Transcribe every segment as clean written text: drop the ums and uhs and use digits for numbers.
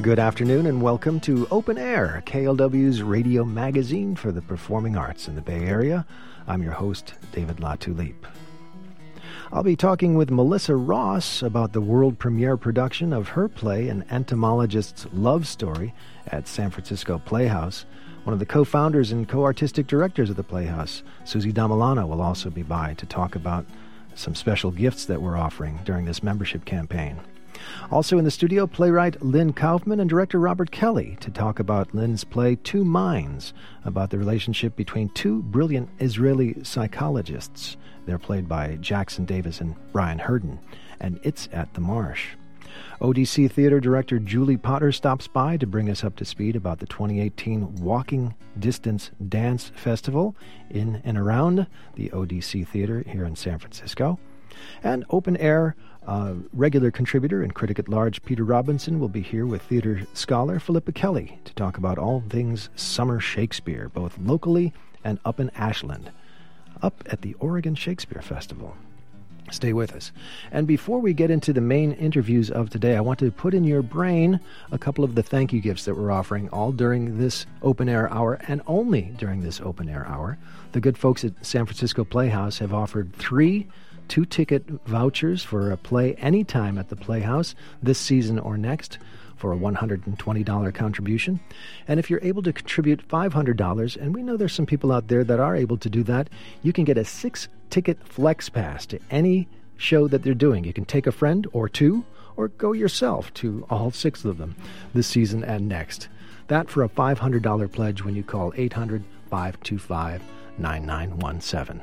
Good afternoon and welcome to Open Air, KLW's radio magazine for the performing arts in the Bay Area. I'm your host, David Latulippe. I'll be talking with Melissa Ross about the world premiere production of her play, An Entomologist's Love Story, at San Francisco Playhouse. One of the co-founders and co-artistic directors of the Playhouse, Susie Damilano, will also be by to talk about some special gifts that we're offering during this membership campaign. Also in the studio, playwright Lynn Kaufman and director Robert Kelly to talk about Lynn's play Two Minds, about the relationship between two brilliant Israeli psychologists. They're played by Jackson Davis and Brian Herden, and it's at the Marsh. ODC Theater director Julie Potter stops by to bring us up to speed about the 2018 Walking Distance Dance Festival in and around the ODC Theater here in San Francisco. And Open Air regular contributor and critic at large Peter Robinson will be here with theater scholar Philippa Kelly to talk about all things summer Shakespeare, both locally and up in Ashland, up at the Oregon Shakespeare Festival. Stay with us. And before we get into the main interviews of today, I want to put in your brain a couple of the thank you gifts that we're offering all during this open air hour and only during this open air hour. The good folks at San Francisco Playhouse have offered 3 2-ticket vouchers for a play anytime at the Playhouse this season or next for a $120 contribution. And if you're able to contribute $500, and we know there's some people out there that are able to do that, you can get a 6-ticket flex pass to any show that they're doing. You can take a friend or 2 or go yourself to all 6 of them this season and next. That for a $500 pledge when you call 800-525-9917.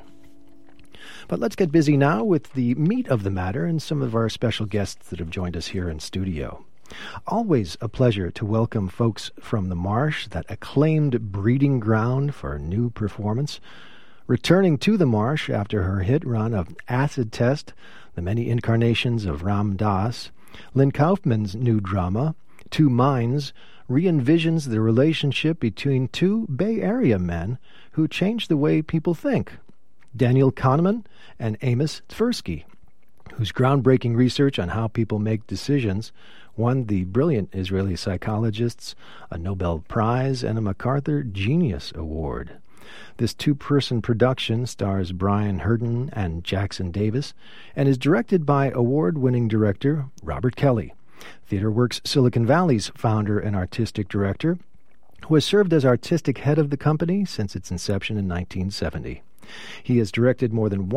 But let's get busy now with the meat of the matter and some of our special guests that have joined us here in studio. Always a pleasure to welcome folks from the Marsh, that acclaimed breeding ground for new performance. Returning to the Marsh after her hit run of Acid Test, The Many Incarnations of Ram Dass, Lynn Kaufman's new drama, Two Minds, re-envisions the relationship between two Bay Area men who changed the way people think. Daniel Kahneman and Amos Tversky, whose groundbreaking research on how people make decisions won the brilliant Israeli psychologists a Nobel Prize and a MacArthur Genius Award. This 2-person production stars Brian Herden and Jackson Davis and is directed by award-winning director Robert Kelly, TheaterWorks Silicon Valley's founder and artistic director, who has served as artistic head of the company since its inception in 1970. He has directed more than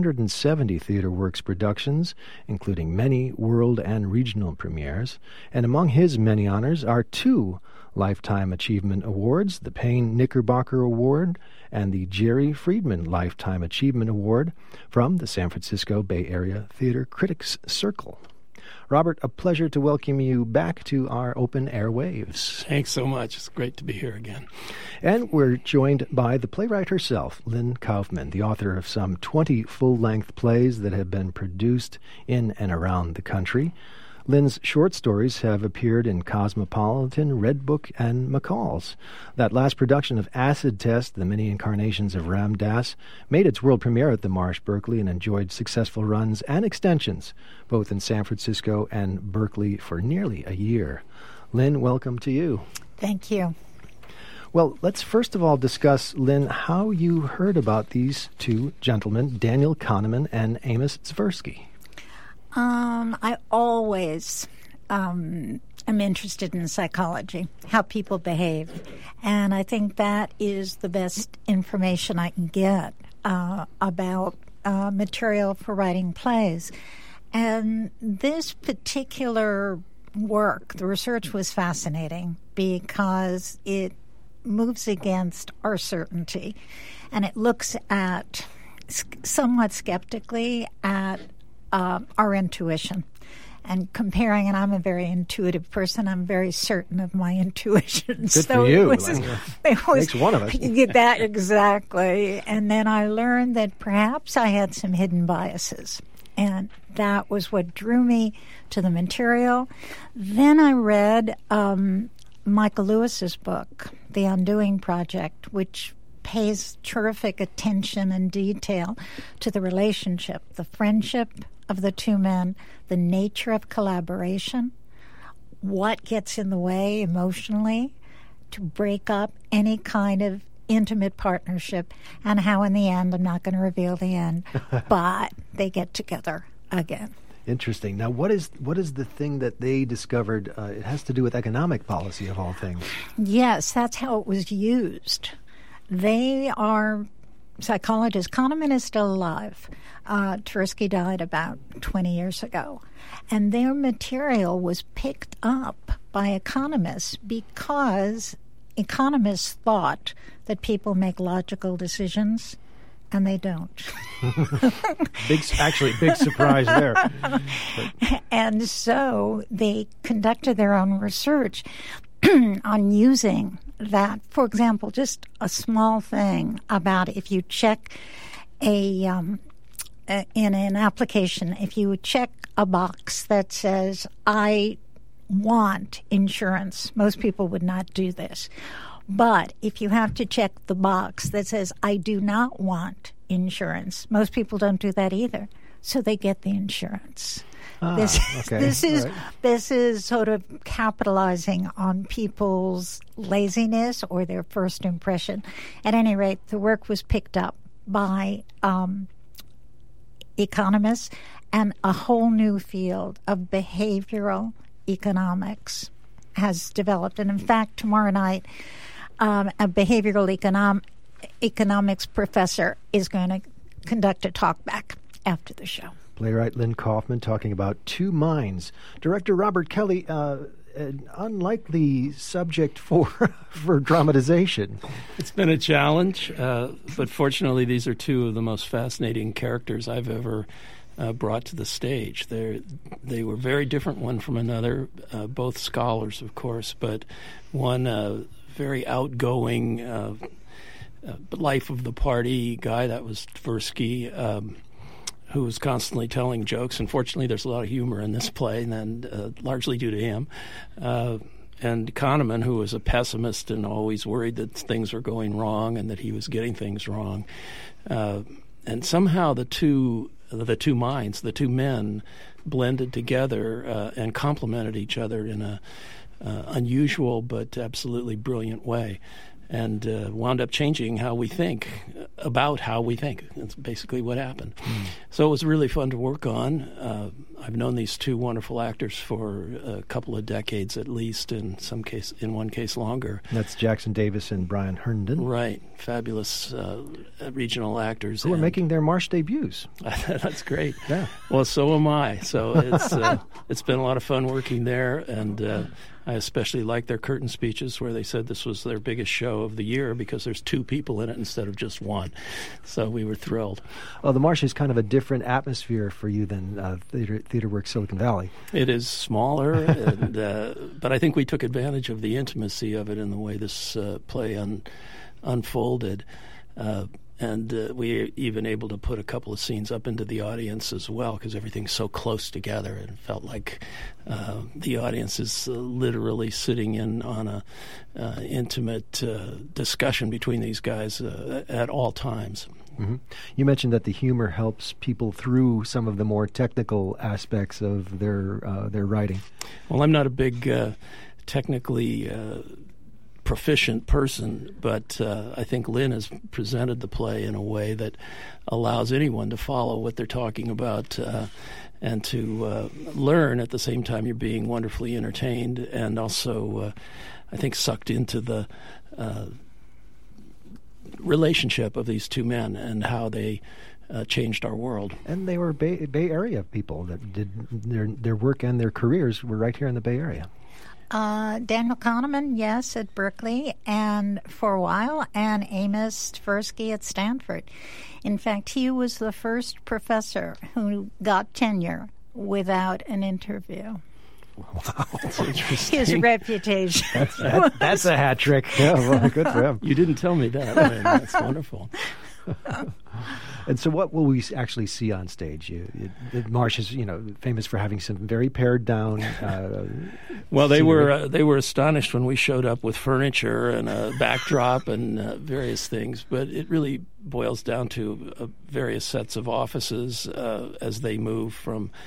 170 TheaterWorks productions, including many world and regional premieres, and among his many honors are 2 Lifetime Achievement Awards, the Payne Knickerbocker Award and the Jerry Friedman Lifetime Achievement Award from the San Francisco Bay Area Theater Critics Circle. Robert, a pleasure to welcome you back to our open airwaves. Thanks so much. It's great to be here again. And we're joined by the playwright herself, Lynn Kaufman, the author of some 20 full-length plays that have been produced in and around the country. Lynn's short stories have appeared in Cosmopolitan, Red Book, and McCall's. That last production of Acid Test, The Many Incarnations of Ram Dass, made its world premiere at the Marsh Berkeley and enjoyed successful runs and extensions, both in San Francisco and Berkeley for nearly a year. Lynn, welcome to you. Thank you. Well, let's first of all discuss, Lynn, how you heard about these 2 gentlemen, Daniel Kahneman and Amos Tversky. I always am interested in psychology, how people behave, and I think that is the best information I can get about material for writing plays. And this particular work, the research was fascinating because it moves against our certainty, and it looks at, somewhat skeptically, at our intuition and comparing, and I'm a very intuitive person. I'm very certain of my intuition. Good for you. It was makes one of us. That, exactly. And then I learned that perhaps I had some hidden biases, and that was what drew me to the material. Then I read Michael Lewis's book, The Undoing Project, which pays terrific attention and detail to the relationship, the friendship of the 2 men, the nature of collaboration, what gets in the way emotionally to break up any kind of intimate partnership, and how in the end, I'm not going to reveal the end, but they get together again. Interesting. Now, what is the thing that they discovered? It has to do with economic policy, of all things. Yes, that's how it was used. They are psychologists. Kahneman is still alive. Tversky died about 20 years ago. And their material was picked up by economists because economists thought that people make logical decisions, and they don't. Big surprise there. And so they conducted their own research on using that. For example, just a small thing about if you check in an application, if you check a box that says, I want insurance, most people would not do this. But if you have to check the box that says, I do not want insurance, most people don't do that either. So they get the insurance. This is sort of capitalizing on people's laziness or their first impression. At any rate, the work was picked up by economists, and a whole new field of behavioral economics has developed. And in fact, tomorrow night, a behavioral economics professor is going to conduct a talk back after the show. Playwright Lynn Kaufman talking about Two Minds. Director Robert Kelly, an unlikely subject for dramatization. It's been a challenge, but fortunately these are two of the most fascinating characters I've ever brought to the stage. They were very different one from another, both scholars, of course, but one very outgoing, life of the party guy, that was Tversky, who was constantly telling jokes. Unfortunately, there's a lot of humor in this play, and largely due to him. And Kahneman, who was a pessimist and always worried that things were going wrong and that he was getting things wrong. And somehow the two minds, the two men, blended together and complemented each other in a unusual but absolutely brilliant way, and wound up changing how we think about how we think. That's basically what happened. So it was really fun to work on. I've known these two wonderful actors for a couple of decades at least, in one case longer. That's Jackson Davis and Brian Herndon. Right. Fabulous regional actors. Who are making their Marsh debuts. That's great. Yeah. Well, so am I. So it's been a lot of fun working there, and I especially like their curtain speeches where they said this was their biggest show of the year because there's two people in it instead of just one. So we were thrilled. Well, the Marsh is kind of a different atmosphere for you than Theater Works Silicon Valley. It is smaller, and, but I think we took advantage of the intimacy of it in the way this play unfolded. And we were even able to put a couple of scenes up into the audience as well because everything's so close together. It felt like the audience is literally sitting in on a intimate discussion between these guys at all times. Mm-hmm. You mentioned that the humor helps people through some of the more technical aspects of their writing. Well, I'm not a big technically proficient person, but I think Lynn has presented the play in a way that allows anyone to follow what they're talking about and to learn at the same time you're being wonderfully entertained and also, I think, sucked into the relationship of these two men and how they changed our world. And they were Bay Area people that did their work and their careers were right here in the Bay Area. Daniel Kahneman, yes, at Berkeley, and for a while, and Amos Tversky at Stanford. In fact, he was the first professor who got tenure without an interview. Wow, that's interesting. His reputation. That's a hat trick. Yeah, well, good for him. You didn't tell me that. I mean, that's wonderful. And so what will we actually see on stage? Marsh is, famous for having some very pared down well, they were astonished when we showed up with furniture and a backdrop and various things, but it really boils down to various sets of offices as they move from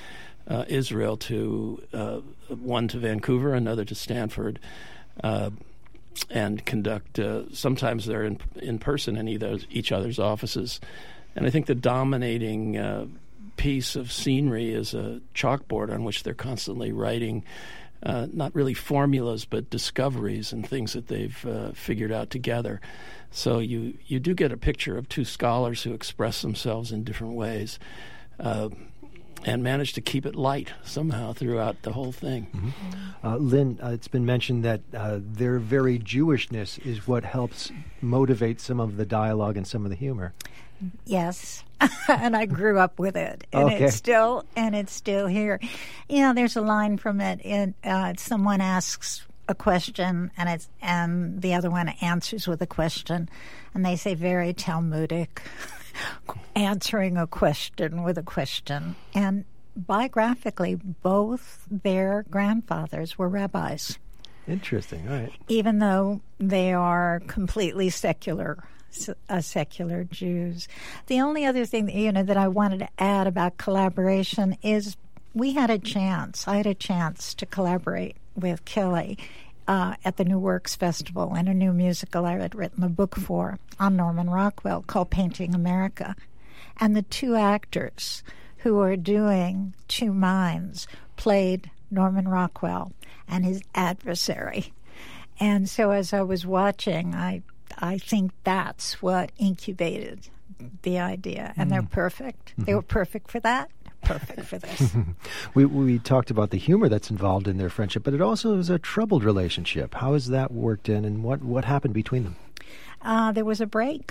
Israel to one to Vancouver, another to Stanford, and conduct. Sometimes they're in person in each other's offices, and I think the dominating piece of scenery is a chalkboard on which they're constantly writing. Not really formulas, but discoveries and things that they've figured out together. So you do get a picture of two scholars who express themselves in different ways and manage to keep it light somehow throughout the whole thing. Mm-hmm. Lynn, it's been mentioned that their very Jewishness is what helps motivate some of the dialogue and some of the humor. Yes, and I grew up with it, and Okay. it's still here. You know, there's a line from it. Someone asks a question, and the other one answers with a question, and they say very Talmudic, answering a question with a question. And biographically, both their grandfathers were rabbis, Interesting. All right. even though they are completely secular Jews. The only other thing that I wanted to add about collaboration is I had a chance to collaborate with Kelly at the New Works Festival in a new musical I had written a book for on Norman Rockwell called Painting America. And the two actors who are doing Two Minds played Norman Rockwell and his adversary. And so as I was watching, I think that's what incubated the idea. And they're perfect. They were perfect for that, perfect for this. We talked about the humor that's involved in their friendship, but it also is a troubled relationship. How has that worked in, and what happened between them? There was a break.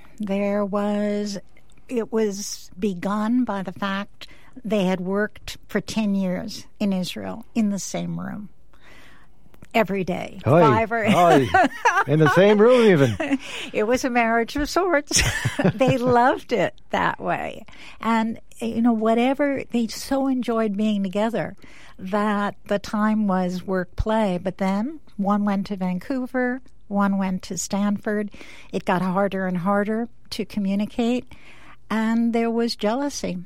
It was begun by the fact they had worked for 10 years in Israel in the same room. Every day. In the same room even. It was a marriage of sorts. They loved it that way. And, they so enjoyed being together that the time was work play. But then one went to Vancouver, one went to Stanford. It got harder and harder to communicate. And there was jealousy.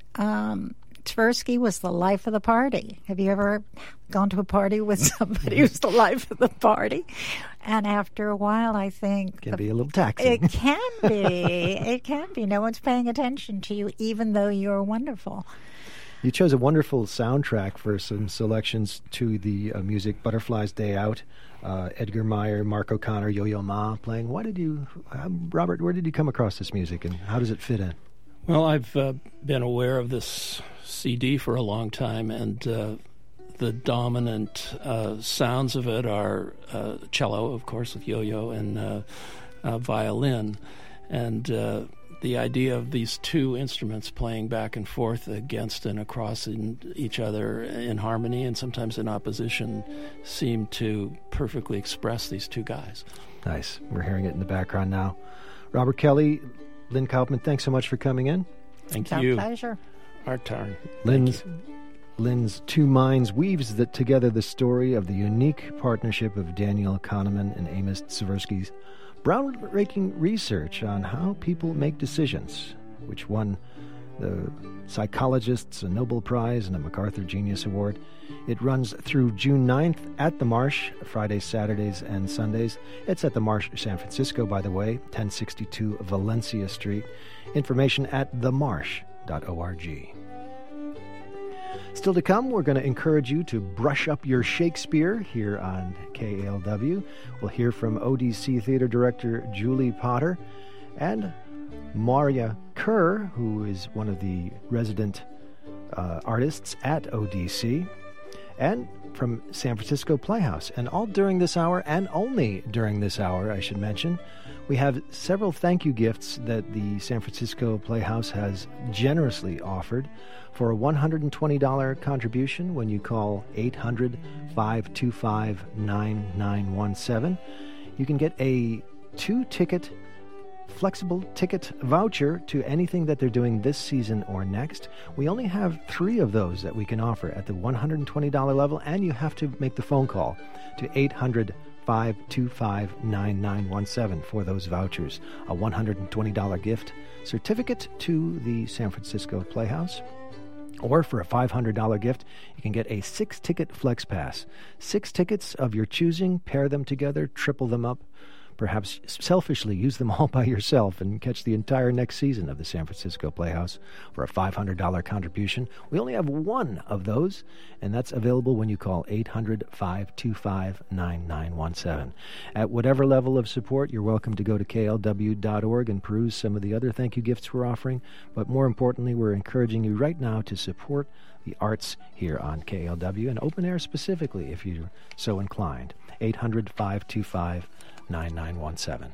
Tversky was the life of the party. Have you ever gone to a party with somebody who's the life of the party? And after a while, I think... It can be a little taxing. It can be. It can be. No one's paying attention to you, even though you're wonderful. You chose a wonderful soundtrack for some selections to the music Butterfly's Day Out. Edgar Meyer, Mark O'Connor, Yo-Yo Ma playing. Robert, where did you come across this music, and how does it fit in? Well, I've been aware of this CD for a long time, and the dominant sounds of it are cello, of course, with yo-yo, and violin. And the idea of these two instruments playing back and forth against and across each other in harmony and sometimes in opposition seemed to perfectly express these two guys. Nice. We're hearing it in the background now. Robert Kelly, Lynn Kaufman, thanks so much for coming in. Thank It's you. our pleasure. Our turn. Lynn's Two Minds weaves together the story of the unique partnership of Daniel Kahneman and Amos Tversky's groundbreaking research on how people make decisions, which won the psychologists a Nobel Prize and a MacArthur Genius Award. It runs through June 9th at the Marsh, Fridays, Saturdays, and Sundays. It's at the Marsh, San Francisco, by the way, 1062 Valencia Street. Information at themarsh.org. Still to come, we're going to encourage you to brush up your Shakespeare here on KALW. We'll hear from ODC Theater Director Julie Potter and Maria Kerr, who is one of the resident artists at ODC, and from San Francisco Playhouse. And all during this hour, and only during this hour, I should mention, we have several thank you gifts that the San Francisco Playhouse has generously offered for a $120 contribution when you call 800-525-9917. You can get a 2-ticket flexible ticket voucher to anything that they're doing this season or next. We only have 3 of those that we can offer at the $120 level, and you have to make the phone call to 800-525-9917 for those vouchers. A $120 gift certificate to the San Francisco Playhouse. Or for a $500 gift, you can get a 6-ticket Flex Pass. 6 tickets of your choosing, pair them together, triple them up. Perhaps selfishly use them all by yourself and catch the entire next season of the San Francisco Playhouse for a $500 contribution. We only have one of those, and that's available when you call 800-525-9917. At whatever level of support, you're welcome to go to klw.org and peruse some of the other thank you gifts we're offering. But more importantly, we're encouraging you right now to support the arts here on KLW and Open Air specifically, if you're so inclined. 800-525-9917.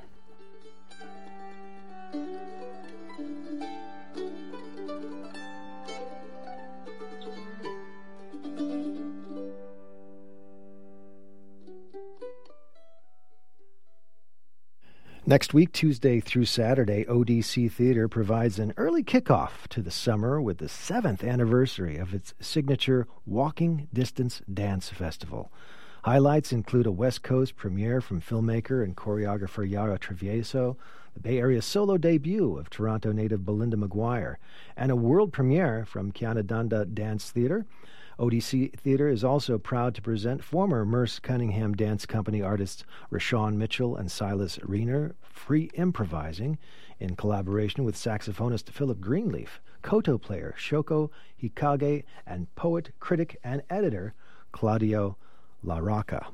Next week, Tuesday through Saturday, ODC Theater provides an early kickoff to the summer with the 7th anniversary of its signature Walking Distance Dance Festival. Highlights include a West Coast premiere from filmmaker and choreographer Yara Travieso, the Bay Area solo debut of Toronto native Belinda McGuire, and a world premiere from Kianadanda Dance Theater. ODC Theater is also proud to present former Merce Cunningham Dance Company artists Rashawn Mitchell and Silas Riener free improvising in collaboration with saxophonist Philip Greenleaf, koto player Shoko Hikage, and poet, critic, and editor Claudio La Rocca.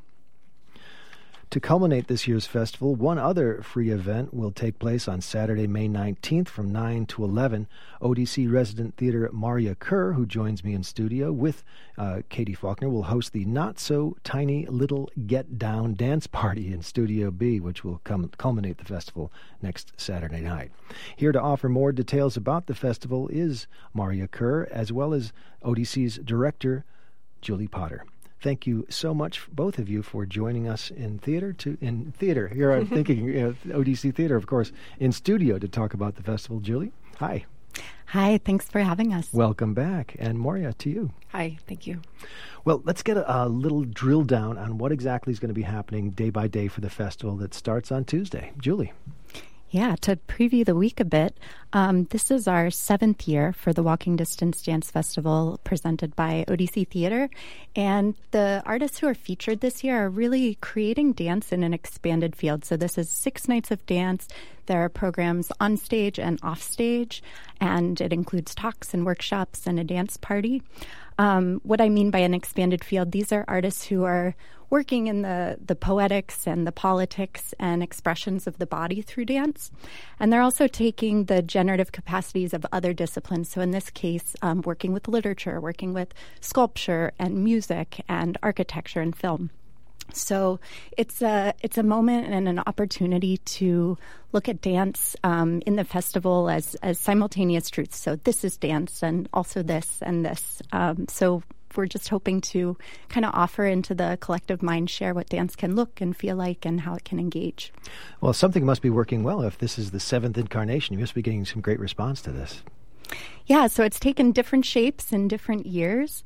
To culminate this year's festival, one other free event will take place on Saturday, May 19th from 9 to 11. ODC resident theater Maria Kerr, who joins me in studio with Katie Faulkner, will host the not-so-tiny little Get Down dance party in Studio B, which will culminate the festival next Saturday night. Here to offer more details about the festival is Maria Kerr, as well as ODC's director, Julie Potter. Thank you so much, both of you, for joining us in theater. Here I'm thinking ODC Theater, of course, in studio to talk about the festival. Julie, hi. Hi, thanks for having us. Welcome back. And Moria, to you. Hi, thank you. Well, let's get a little drill down on what exactly is going to be happening day by day for the festival that starts on Tuesday. Julie. Yeah, to preview the week a bit, this is our 7th year for the Walking Distance Dance Festival presented by ODC Theater. And the artists who are featured this year are really creating dance in an expanded field. So this is 6 nights of dance. There are programs on stage and off stage, and it includes talks and workshops and a dance party. What I mean by an expanded field, these are artists who are working in the poetics and the politics and expressions of the body through dance. And they're also taking the generative capacities of other disciplines. So in this case, working with literature, working with sculpture and music and architecture and film. So it's a moment and an opportunity to look at dance in the festival as simultaneous truths. So this is dance and also this and this. So we're just hoping to kind of offer into the collective mind share what dance can look and feel like and how it can engage. Well, something must be working well if this is the 7th incarnation. You must be getting some great response to this. Yeah, so it's taken different shapes in different years.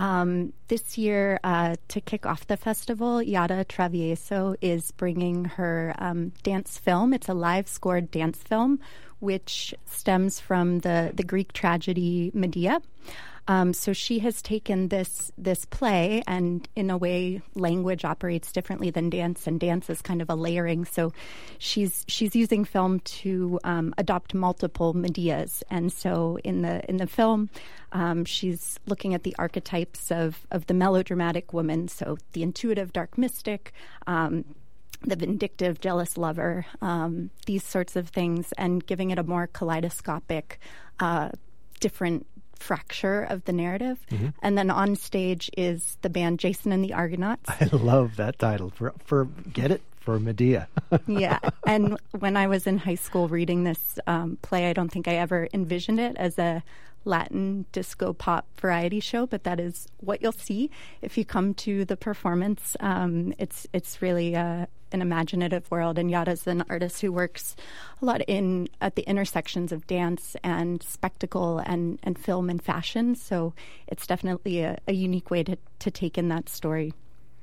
This year, to kick off the festival, Yara Travieso is bringing her dance film. It's a live-scored dance film, which stems from the Greek tragedy Medea. So she has taken this play, and in a way, language operates differently than dance, and dance is kind of a layering. So she's using film to adopt multiple Medeas, and so in the film, she's looking at the archetypes of the melodramatic woman. So the intuitive dark mystic. The vindictive, jealous lover, these sorts of things, and giving it a more kaleidoscopic, different fracture of the narrative. Mm-hmm. And then on stage is the band Jason and the Argonauts. I love that title. Get it? For Medea. Yeah. And when I was in high school reading this play, I don't think I ever envisioned it as a Latin disco pop variety show, but that is what you'll see if you come to the performance. It's really an imaginative world, and Yara's an artist who works a lot at the intersections of dance and spectacle and film and fashion. So it's definitely a unique way to take in that story.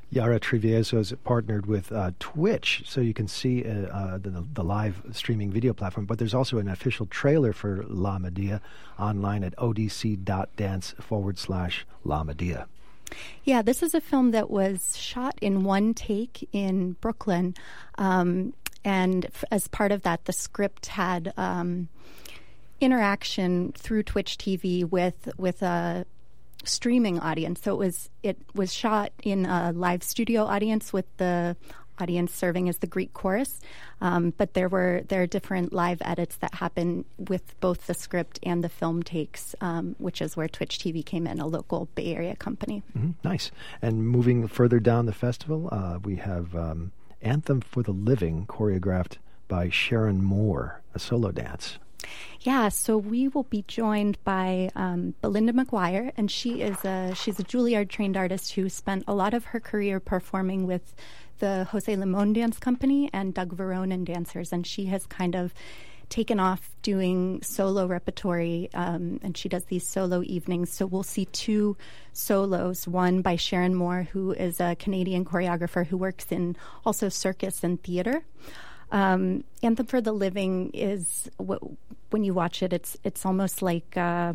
Yara Trivieso has partnered with Twitch, so you can see the live streaming video platform. But there's also an official trailer for La Medea online at odc.dance/La Medea. Yeah, this is a film that was shot in one take in Brooklyn. And as part of that, the script had interaction through Twitch TV with a streaming audience. So it was shot in a live studio audience with the audience serving as the Greek chorus. But there are different live edits that happen with both the script and the film takes, which is where Twitch TV came in, a local Bay Area company. Mm-hmm. Nice. And moving further down the festival, we have Anthem for the Living, choreographed by Sharon Moore, a solo dance. Yeah, so we will be joined by Belinda McGuire, and she's a Juilliard-trained artist who spent a lot of her career performing with the Jose Limon Dance Company and Doug Verone and dancers, and she has kind of taken off doing solo repertory, and she does these solo evenings. So we'll see two solos, one by Sharon Moore, who is a Canadian choreographer who works in also circus and theater. Anthem for the Living is, when you watch it, it's almost like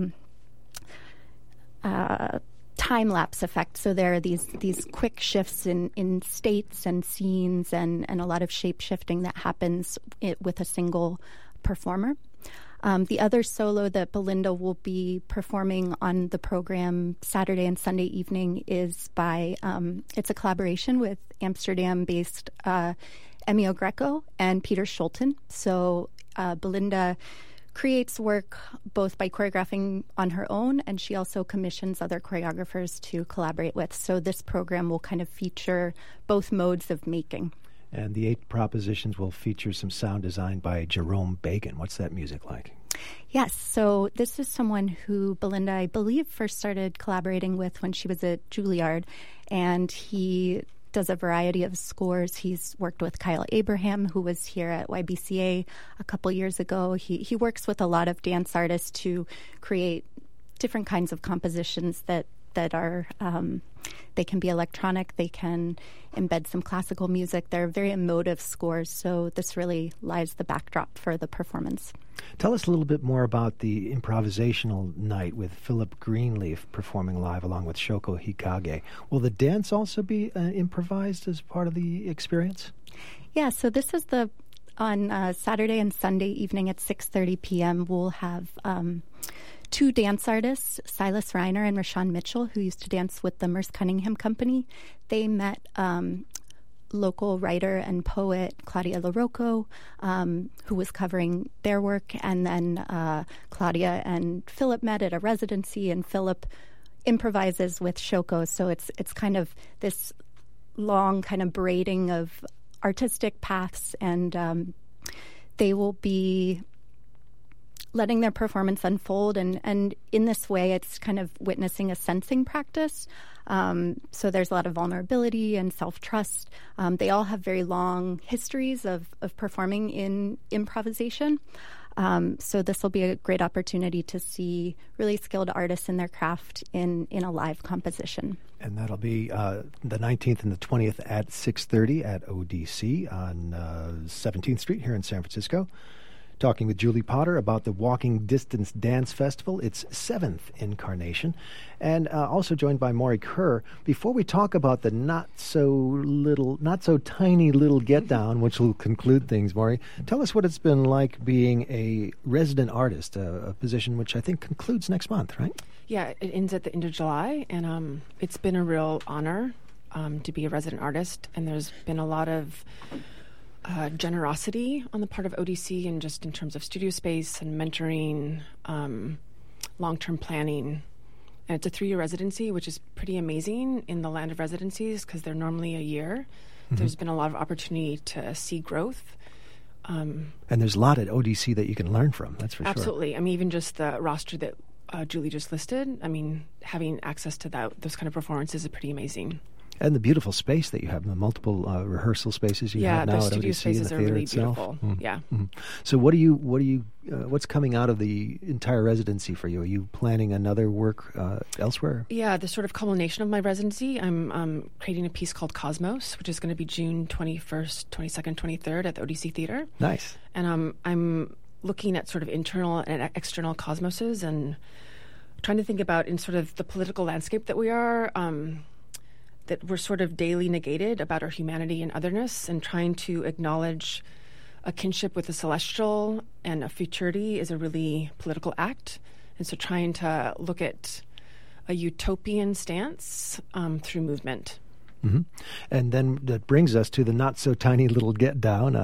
time-lapse effect. So there are these quick shifts in states and scenes and a lot of shape-shifting that happens with a single performer. The other solo that Belinda will be performing on the program Saturday and Sunday evening is by, it's a collaboration with Amsterdam-based Emio Greco and Peter Schulten. So Belinda creates work both by choreographing on her own, and she also commissions other choreographers to collaborate with. So this program will kind of feature both modes of making. And the 8 propositions will feature some sound design by Jerome Bacon. What's that music like? Yes, so this is someone who Belinda, I believe, first started collaborating with when she was at Juilliard, and he does a variety of scores. He's worked with Kyle Abraham, who was here at YBCA a couple years ago. He works with a lot of dance artists to create different kinds of compositions that are, they can be electronic, they can embed some classical music. They're very emotive scores, so this really lies the backdrop for the performance. Tell us a little bit more about the improvisational night with Philip Greenleaf performing live along with Shoko Hikage. Will the dance also be improvised as part of the experience? Yeah, so this is on Saturday and Sunday evening at 6:30 p.m. We'll have 2 dance artists, Silas Reiner and Rashawn Mitchell, who used to dance with the Merce Cunningham Company. They met local writer and poet Claudia LaRocco, who was covering their work, and then Claudia and Philip met at a residency, and Philip improvises with Shoko. So it's kind of this long kind of braiding of artistic paths, and they will be letting their performance unfold, and in this way, it's kind of witnessing a sensing practice. So there's a lot of vulnerability and self-trust. They all have very long histories of performing in improvisation. So this will be a great opportunity to see really skilled artists in their craft in a live composition. And that'll be the 19th and the 20th at 6:30 at ODC on 17th Street here in San Francisco. Talking with Julie Potter about the Walking Distance Dance Festival, its 7th incarnation, and also joined by Maury Kerr. Before we talk about the not so tiny little Get Down, which will conclude things, Maury, tell us what it's been like being a resident artist, a position which I think concludes next month, right? Yeah, it ends at the end of July, and it's been a real honor to be a resident artist, and there's been a lot of generosity on the part of ODC, and just in terms of studio space and mentoring, long-term planning. And it's a 3-year residency, which is pretty amazing in the land of residencies because they're normally a year. Mm-hmm. There's been a lot of opportunity to see growth. And there's a lot at ODC that you can learn from, that's for sure. Absolutely. I mean, even just the roster that Julie just listed, I mean, having access to those kind of performances is pretty amazing. And the beautiful space that you have, the multiple rehearsal spaces you have now the at studio ODC, spaces the are theater really itself. beautiful. Yeah. So what's coming out of the entire residency for you? Are you planning another work elsewhere? Yeah, the sort of culmination of my residency, I'm creating a piece called Cosmos, which is going to be June 21st, 22nd, 23rd at the ODC Theater. Nice. And I'm looking at sort of internal and external cosmoses and trying to think about in sort of the political landscape that we are, that we're sort of daily negated about our humanity and otherness, and trying to acknowledge a kinship with the celestial and a futurity is a really political act. And so trying to look at a utopian stance through movement. Mm-hmm. And then that brings us to the not-so-tiny little Get Down,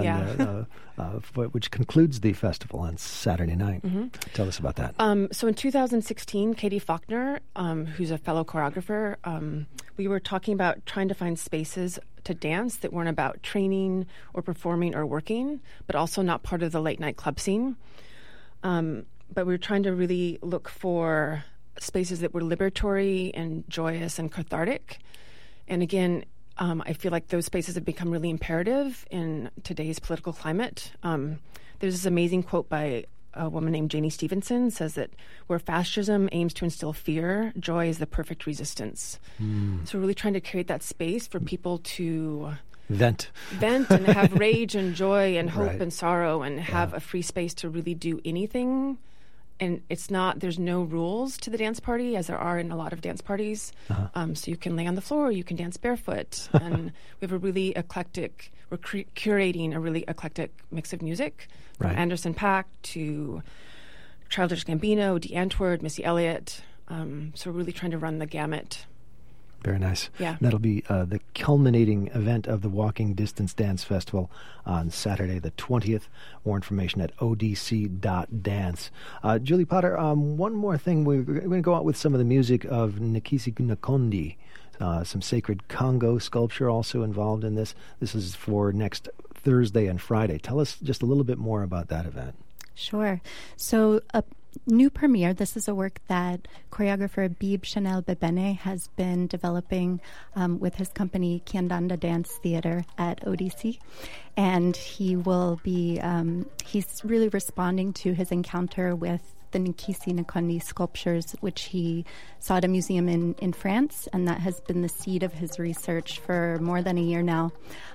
which concludes the festival on Saturday night. Mm-hmm. Tell us about that. So in 2016, Katie Faulkner, who's a fellow choreographer, we were talking about trying to find spaces to dance that weren't about training or performing or working, but also not part of the late-night club scene. But we were trying to really look for spaces that were liberatory and joyous and cathartic. And again, I feel like those spaces have become really imperative in today's political climate. There's this amazing quote by a woman named Janie Stevenson, says that where fascism aims to instill fear, joy is the perfect resistance. So we're really trying to create that space for people to vent and have rage and joy and hope and sorrow and have a free space to really do anything. And there's no rules to the dance party, as there are in a lot of dance parties. So you can lay on the floor, you can dance barefoot. And we have a really eclectic, we're curating a really eclectic mix of music, from Anderson .Paak to Childish Gambino, D'Antwoord, Missy Elliott. So we're really trying to run the gamut. Very nice. Yeah. That'll be the culminating event of the Walking Distance Dance Festival on Saturday the 20th. More information at odc.dance. Julie Potter, one more thing. We're going to go out with some of the music of Nkisi Nkondi, some sacred Congo sculpture also involved in this. This is for next Thursday and Friday. Tell us just a little bit more about that event. Sure. So a new premiere, this is a work that choreographer Bib Chanel Bebene has been developing with his company Kiandanda Dance Theater at ODC. And he will be, he's really responding to his encounter with the Nkisi Nkondi sculptures, which he saw at a museum in France, and that has been the seed of his research for more than a year now.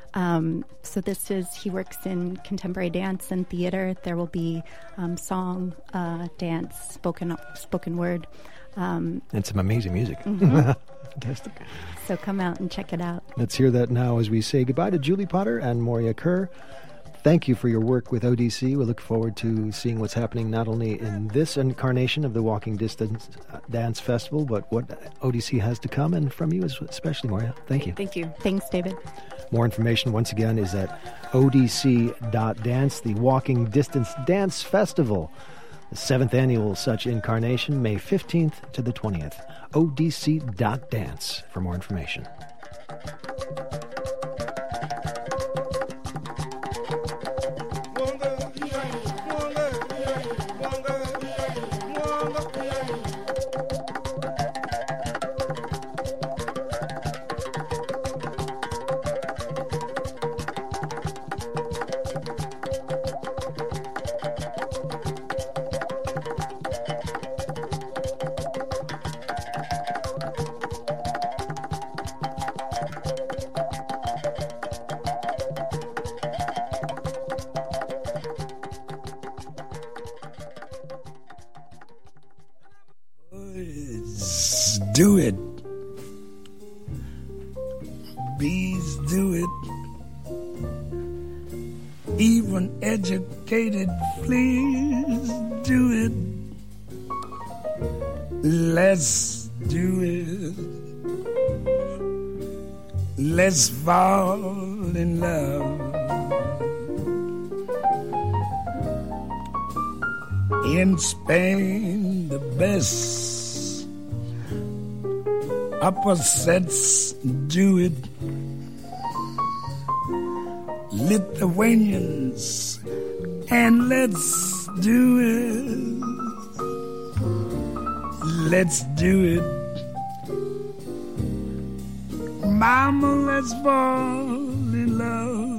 So he works in contemporary dance and theater. There will be song, dance, spoken word. And some amazing music. Mm-hmm. Fantastic. So come out and check it out. Let's hear that now as we say goodbye to Julie Potter and Moria Kerr. Thank you for your work with ODC. We look forward to seeing what's happening not only in this incarnation of the Walking Distance Dance Festival, but what ODC has to come, and from you especially, Moria. Thank you. Thank you. Thanks, David. More information, once again, is at odc.dance, the Walking Distance Dance Festival, the 7th annual such incarnation, May 15th to the 20th. odc.dance for more information. Do it. Bees do it. Even educated fleas do it. Let's do it. Let's fall in love. In Spain, the best opposites do it. Lithuanians, and let's do it. Let's do it. Mama, let's fall in love.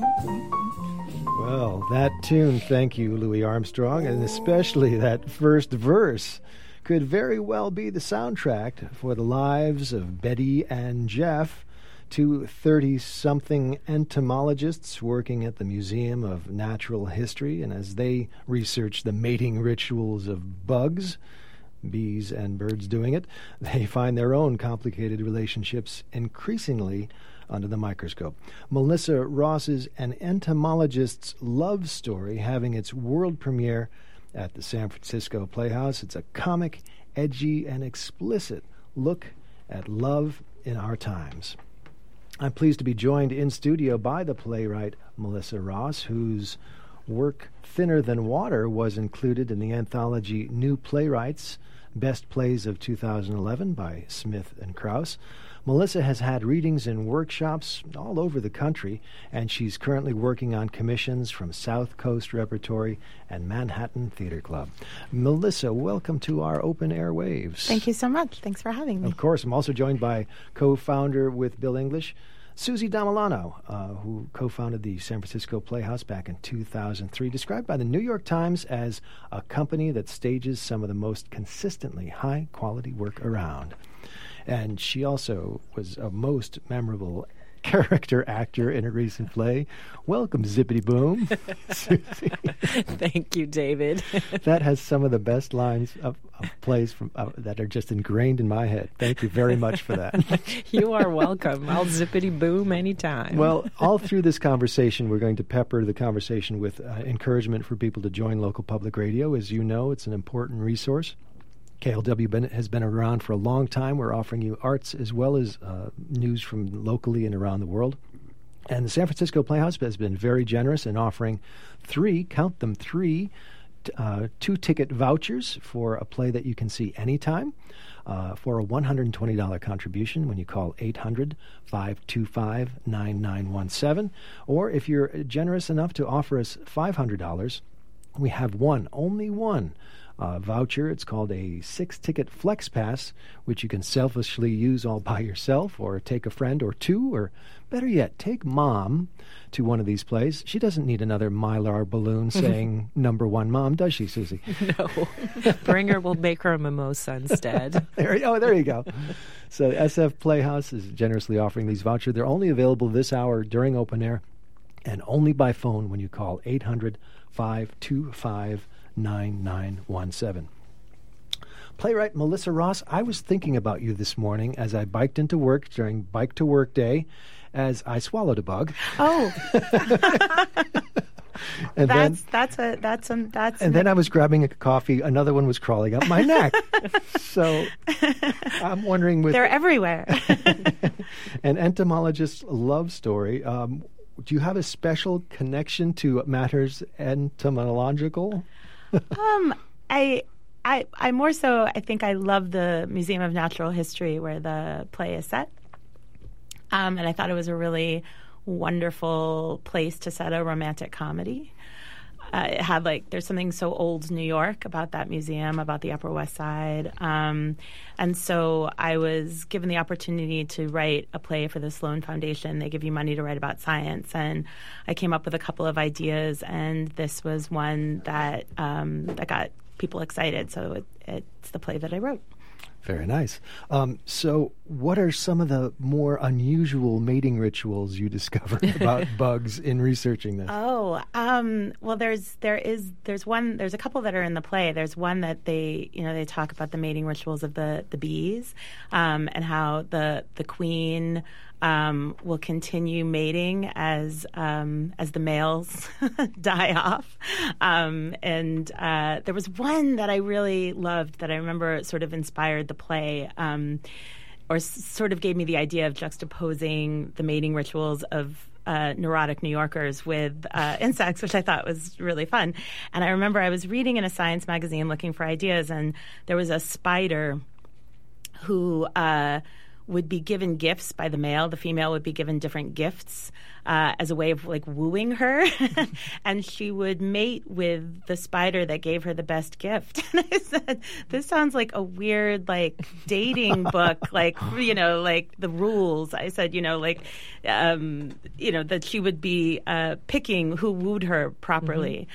Well, that tune, thank you, Louis Armstrong, and especially that first verse could very well be the soundtrack for the lives of Betty and Jeff, two 30-something entomologists working at the Museum of Natural History, and as they research the mating rituals of bugs, bees and birds doing it, they find their own complicated relationships increasingly under the microscope. Melissa Ross's An Entomologist's Love Story having its world premiere at the San Francisco Playhouse. It's a comic, edgy, and explicit look at love in our times. I'm pleased to be joined in studio by the playwright Melissa Ross, whose work Thinner Than Water was included in the anthology New Playwrights, Best Plays of 2011 by Smith and Krause. Melissa has had readings and workshops all over the country, and she's currently working on commissions from South Coast Repertory and Manhattan Theater Club. Melissa, welcome to our Open Air Waves. Thank you so much. Thanks for having me. Of course. I'm also joined by co-founder with Bill English, Susie Damilano, who co-founded the San Francisco Playhouse back in 2003, described by the New York Times as a company that stages some of the most consistently high-quality work around. And she also was a most memorable character actor in a recent play. Welcome, Zippity Boom. Susie. Thank you, David. That has some of the best lines of plays from that are just ingrained in my head. Thank you very much for that. You are welcome. I'll zippity boom anytime. Well, all through this conversation, we're going to pepper the conversation with encouragement for people to join local public radio. As you know, it's an important resource. KLW has been around for a long time. We're offering you arts as well as news from locally and around the world. And the San Francisco Playhouse has been very generous in offering three 2-ticket vouchers for a play that you can see anytime for a $120 contribution when you call 800-525-9917. Or if you're generous enough to offer us $500, we have only one voucher. It's called a 6-ticket Flex Pass, which you can selfishly use all by yourself or take a friend or two, or better yet, take Mom to one of these plays. She doesn't need another Mylar balloon saying number one Mom, does she, Susie? No. Bring her, we'll make her a mimosa instead. There you go. So SF Playhouse is generously offering these vouchers. They're only available this hour during open air and only by phone when you call 800-525-9917. Playwright Melissa Ross, I was thinking about you this morning as I biked into work during Bike to Work Day as I swallowed a bug. Oh. And then I was grabbing a coffee. Another one was crawling up my neck. So I'm wondering they're everywhere. An entomologist's love story. Do you have a special connection to matters entomological? I more so, I think I love the Museum of Natural History where the play is set. And I thought it was a really wonderful place to set a romantic comedy. It had there's something so old New York about that museum, about the Upper West Side. And so I was given the opportunity to write a play for the Sloan Foundation. They give you money to write about science. And I came up with a couple of ideas, and this was one that that got people excited. So it's the play that I wrote. Very nice. So what are some of the more unusual mating rituals you discovered about bugs in researching this? Oh, well, there's a couple that are in the play. There's one that they talk about the mating rituals of the bees, and how the queen will continue mating as the males die off. And there was one that I really loved that I remember sort of inspired the play, or sort of gave me the idea of juxtaposing the mating rituals of neurotic New Yorkers with insects, which I thought was really fun. And I remember I was reading in a science magazine looking for ideas, and there was a spider who would be given gifts by the male. The female would be given different gifts as a way of like wooing her, and she would mate with the spider that gave her the best gift. And I said, "This sounds like a weird like dating book, like like the rules." I said, that she would be picking who wooed her properly.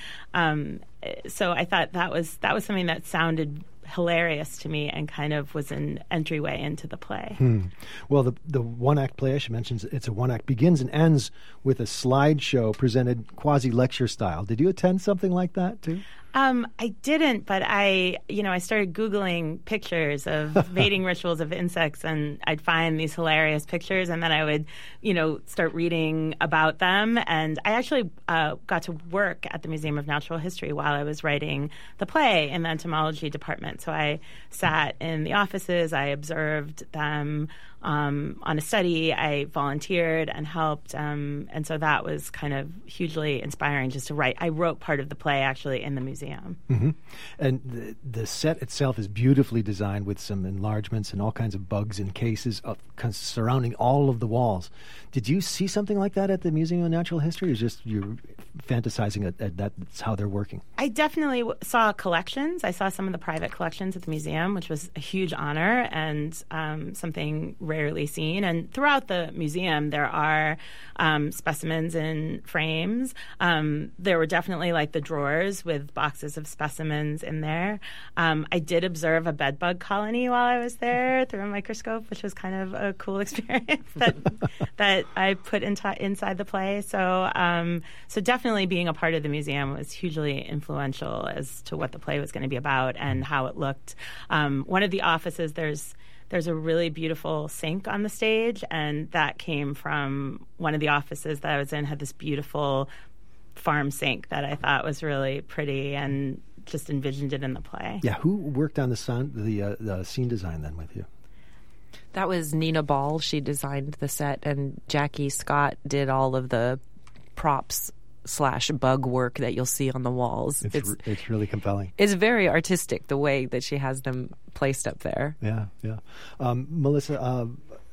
So I thought that was something that sounded hilarious to me and kind of was an entryway into the play. Well, the one-act play, I should mention, it's a one-act, begins and ends with a slideshow presented quasi-lecture style. Did you attend something like that, too? I didn't, but I started Googling pictures of mating rituals of insects, and I'd find these hilarious pictures, and then I would, start reading about them. And I actually got to work at the Museum of Natural History while I was writing the play in the entomology department. So I sat in the offices, I observed them on a study, I volunteered and helped, and so that was kind of hugely inspiring just to write. I wrote part of the play actually in the museum. And the set itself is beautifully designed with some enlargements and all kinds of bugs and cases surrounding all of the walls. Did you see something like that at the Museum of Natural History, or just you're fantasizing that's how they're working? I definitely saw collections. I saw some of the private collections at the museum, which was a huge honor and something rarely seen. And throughout the museum, there are specimens in frames. There were definitely like the drawers with boxes of specimens in there. I did observe a bedbug colony while I was there through a microscope, which was kind of a cool experience that I put inside the play. So definitely being a part of the museum was hugely influential as to what the play was going to be about and how it looked. One of the offices, there's a really beautiful sink on the stage, and that came from one of the offices that I was in, had this beautiful farm sink that I thought was really pretty and just envisioned it in the play. Yeah, who worked on the scene design then with you? That was Nina Ball. She designed the set, and Jackie Scott did all of the props / bug work that you'll see on the walls. It's really compelling. It's very artistic, the way that she has them placed up there. Yeah. Melissa,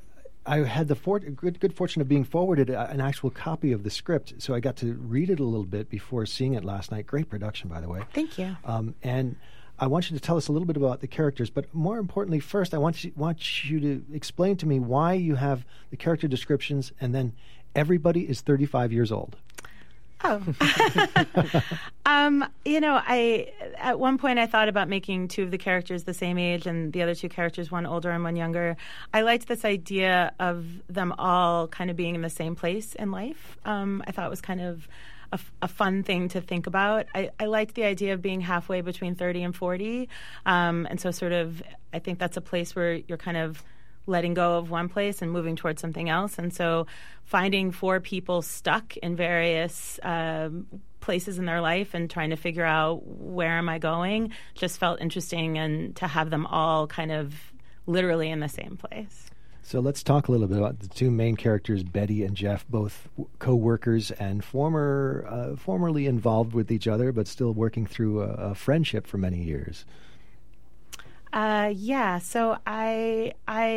I had the good fortune of being forwarded an actual copy of the script, so I got to read it a little bit before seeing it last night. Great production, by the way. Thank you. And I want you to tell us a little bit about the characters, but more importantly, first, I want you to explain to me why you have the character descriptions and then everybody is 35 years old. Oh, I at one point I thought about making two of the characters the same age and the other two characters, one older and one younger. I liked this idea of them all kind of being in the same place in life. I thought it was kind of a fun thing to think about. I liked the idea of being halfway between 30 and 40, and so sort of I think that's a place where you're kind of letting go of one place and moving towards something else. And so finding four people stuck in various places in their life and trying to figure out where am I going just felt interesting, and to have them all kind of literally in the same place. So let's talk a little bit about the two main characters, Betty and Jeff, both co-workers and formerly involved with each other, but still working through a friendship for many years. So I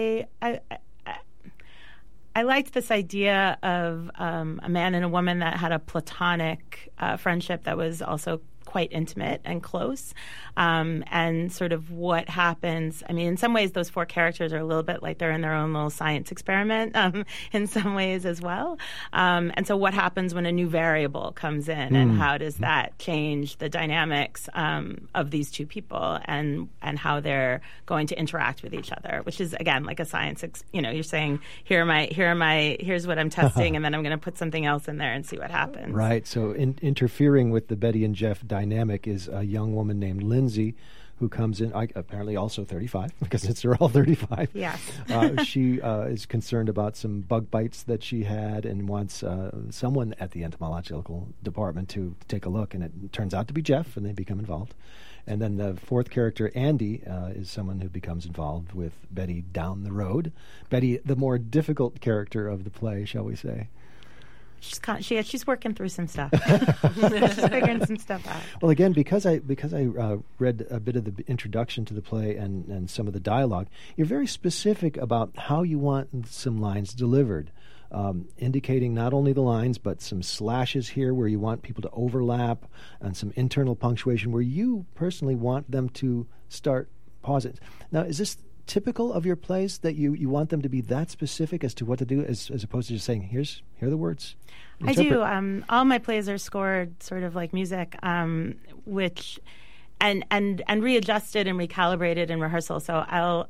liked this idea of a man and a woman that had a platonic friendship that was also quite intimate and close, and sort of what happens. I mean, in some ways, those four characters are a little bit like they're in their own little science experiment in some ways as well. And so what happens when a new variable comes in, and how does that change the dynamics of these two people and how they're going to interact with each other, which is, again, like a science, you're saying, here's what I'm testing, and then I'm going to put something else in there and see what happens. Right. So interfering with the Betty and Jeff dynamic is a young woman named Lindsay, who comes in, apparently also 35, because they're all 35. Yes. She is concerned about some bug bites that she had and wants someone at the entomological department to take a look, and it turns out to be Jeff, and they become involved. And then the fourth character, Andy, is someone who becomes involved with Betty down the road. Betty, the more difficult character of the play, shall we say. she's working through some stuff. She's figuring some stuff out. Well, again, because I read a bit of the introduction to the play and some of the dialogue, you're very specific about how you want some lines delivered, indicating not only the lines but some slashes here where you want people to overlap, and some internal punctuation where you personally want them to start pausing. Now, is this typical of your plays that you want them to be that specific as to what to do, as opposed to just saying, here are the words? Interpret. I do. All my plays are scored sort of like music, which and readjusted and recalibrated in rehearsal. So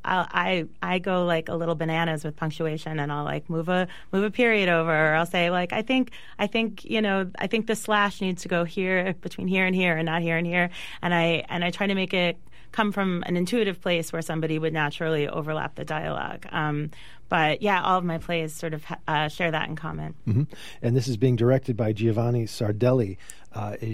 I go like a little bananas with punctuation, and I'll like move a period over, or I'll say like I think the slash needs to go here between here and here, and not here and here, and I try to make it come from an intuitive place where somebody would naturally overlap the dialogue. But yeah, all of my plays sort of share that in common. Mm-hmm. And this is being directed by Giovanni Sardelli. Is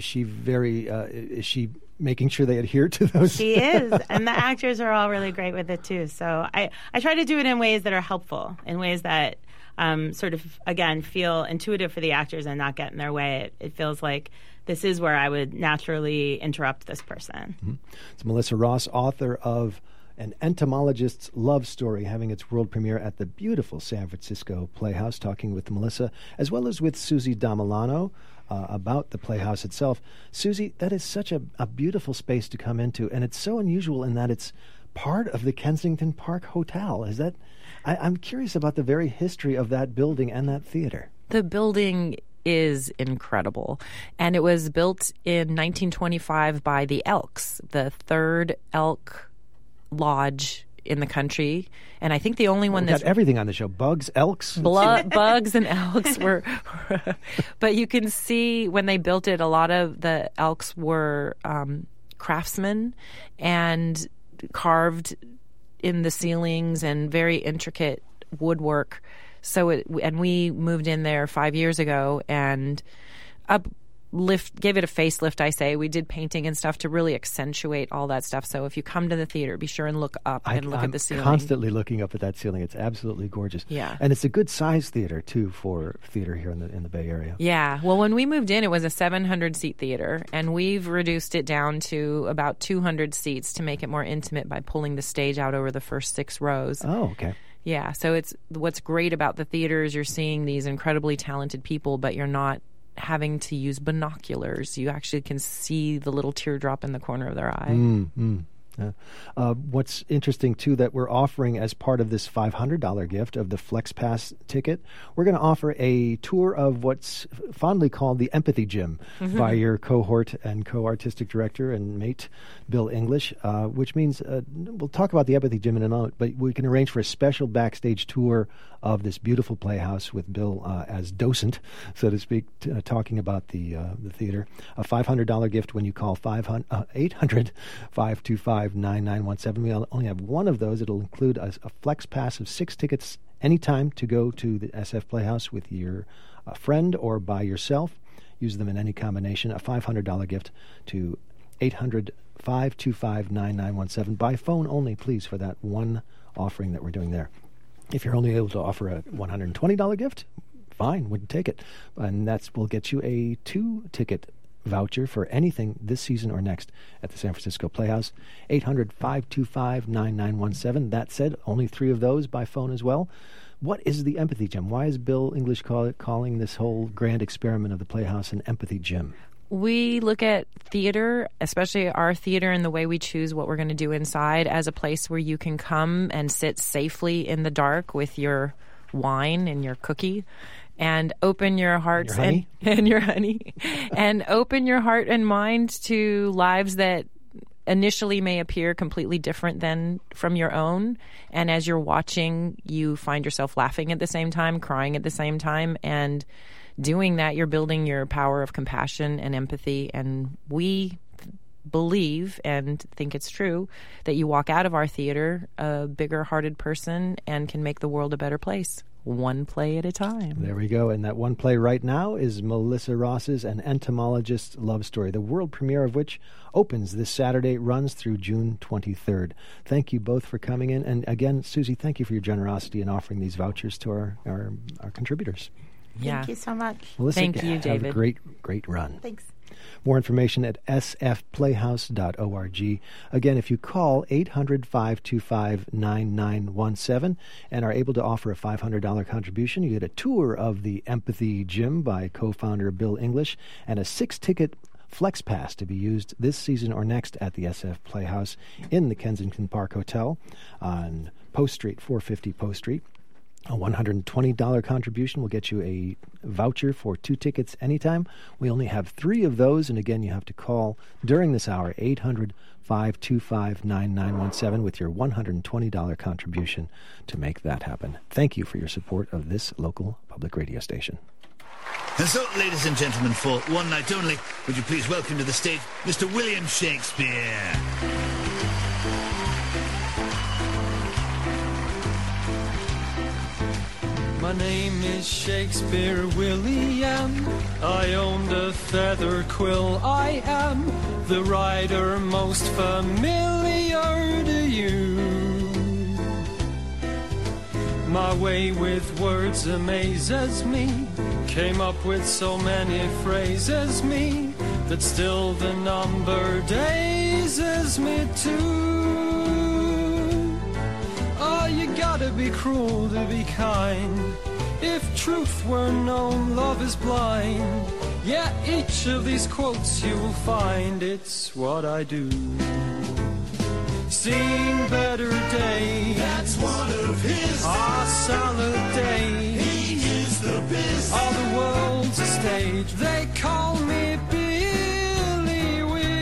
she making sure they adhere to those? She is, and the actors are all really great with it too. So I try to do it in ways that are helpful, in ways that sort of, again, feel intuitive for the actors and not get in their way. It feels like this is where I would naturally interrupt this person. Mm-hmm. It's Melissa Ross, author of An Entomologist's Love Story, having its world premiere at the beautiful San Francisco Playhouse, talking with Melissa, as well as with Susie Damilano about the Playhouse itself. Susie, that is such a beautiful space to come into, and it's so unusual in that it's part of the Kensington Park Hotel. Is that? I'm curious about the very history of that building and that theater. The building is incredible. And it was built in 1925 by the Elks, the third Elk lodge in the country. And I think the only one that's... got everything on the show. Bugs, Elks. Bugs and Elks were... But you can see when they built it, a lot of the Elks were craftsmen and carved in the ceilings and very intricate woodwork. So we moved in there 5 years ago and gave it a facelift, I say. We did painting and stuff to really accentuate all that stuff. So if you come to the theater, be sure and look up and look at the ceiling. I'm constantly looking up at that ceiling. It's absolutely gorgeous. Yeah. And it's a good size theater, too, for theater here in the Bay Area. Yeah. Well, when we moved in, it was a 700-seat theater, and we've reduced it down to about 200 seats to make it more intimate by pulling the stage out over the first 6 rows. Oh, okay. Yeah, so what's great about the theater is you're seeing these incredibly talented people, but you're not having to use binoculars. You actually can see the little teardrop in the corner of their eye. Mm-hmm. What's interesting, too, that we're offering as part of this $500 gift of the FlexPass ticket, we're going to offer a tour of what's fondly called the Empathy Gym by your cohort and co-artistic director and mate, Bill English, which means we'll talk about the Empathy Gym in a moment, but we can arrange for a special backstage tour of this beautiful playhouse with Bill as docent, so to speak, talking about the theater. A $500 gift when you call 800-525-9917. We only have one of those. It'll include a flex pass of 6 tickets anytime to go to the SF Playhouse with your friend or by yourself. Use them in any combination. A $500 gift to 800-525-9917. By phone only, please, for that one offering that we're doing there. If you're only able to offer a $120 gift, fine, wouldn't take it. And will get you a 2-ticket voucher for anything this season or next at the San Francisco Playhouse. 800-525-9917. That said, only 3 of those by phone as well. What is the Empathy Gym? Why is Bill English calling this whole grand experiment of the Playhouse an Empathy Gym? We look at theater, especially our theater and the way we choose what we're going to do inside, as a place where you can come and sit safely in the dark with your wine and your cookie and open your hearts and your honey and open your heart and mind to lives that initially may appear completely different than from your own. And as you're watching, you find yourself laughing at the same time, crying at the same time, and doing that, you're building your power of compassion and empathy. And we believe and think it's true that you walk out of our theater a bigger-hearted person and can make the world a better place. One play at a time. There we go. And that one play right now is Melissa Ross's An Entomologist's Love Story, the world premiere of which opens this Saturday, runs through June 23rd. Thank you both for coming in. And again, Susie, thank you for your generosity in offering these vouchers to our contributors. Yeah. Thank you so much. Melissa, Thank you, have David. a great run. Thanks. More information at sfplayhouse.org. Again, if you call 800-525-9917 and are able to offer a $500 contribution, you get a tour of the Empathy Gym by co-founder Bill English and a 6-ticket Flex Pass to be used this season or next at the SF Playhouse in the Kensington Park Hotel on Post Street, 450 Post Street. A $120 contribution will get you a voucher for 2 tickets anytime. We only have 3 of those, and again, you have to call during this hour, 800-525-9917 with your $120 contribution to make that happen. Thank you for your support of this local public radio station. And so, ladies and gentlemen, for one night only, would you please welcome to the stage Mr. William Shakespeare. My name is Shakespeare William. I own the feather quill. I am the writer most familiar to you. My way with words amazes me. Came up with so many phrases me that still the number dazes me too. Oh, you gotta be cruel to be kind. If truth were known, love is blind. Yeah, each of these quotes you will find, it's what I do. Seen better days. That's one of his. Our salad days. He is the best. All the world's a stage. They call me Billy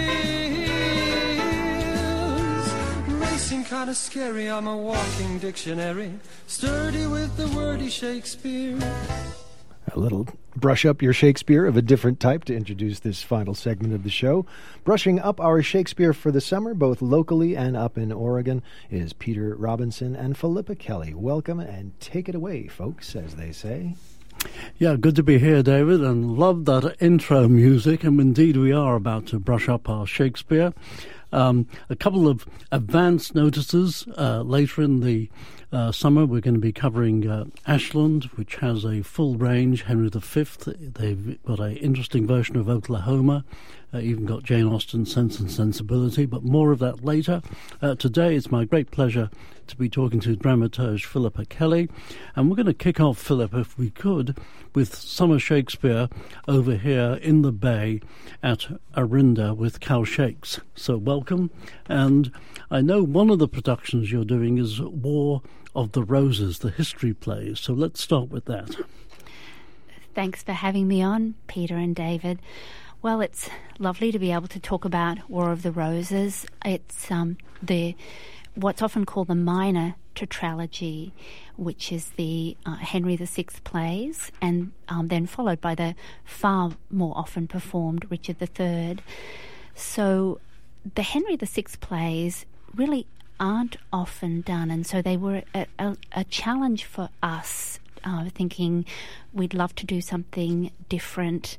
Wills. May seem kind of scary. I'm a walking dictionary, sturdy with the wordy Shakespeare. A little brush up your Shakespeare of a different type to introduce this final segment of the show. Brushing up our Shakespeare for the summer, both locally and up in Oregon, is Peter Robinson and Philippa Kelly. Welcome and take it away, folks, as they say. Yeah, good to be here, David, and love that intro music. And indeed, we are about to brush up our Shakespeare. A couple of advance notices. Later in the summer, we're going to be covering Ashland, which has a full range, Henry V. They've got an interesting version of Oklahoma, even got Jane Austen's Sense and Sensibility, but more of that later. Today, it's my great pleasure to be talking to dramaturge Philippa Kelly, and we're going to kick off, Philippa, if we could, with summer Shakespeare over here in the Bay at Arinda with Cal Shakes. So welcome, and I know one of the productions you're doing is War of the Roses, the history plays, so let's start with that. Thanks for having me on, Peter and David. Well, it's lovely to be able to talk about War of the Roses. It's what's often called the minor tetralogy, which is the Henry VI plays, and then followed by the far more often performed Richard III. So the Henry VI plays really aren't often done, and so they were a challenge for us, thinking we'd love to do something different.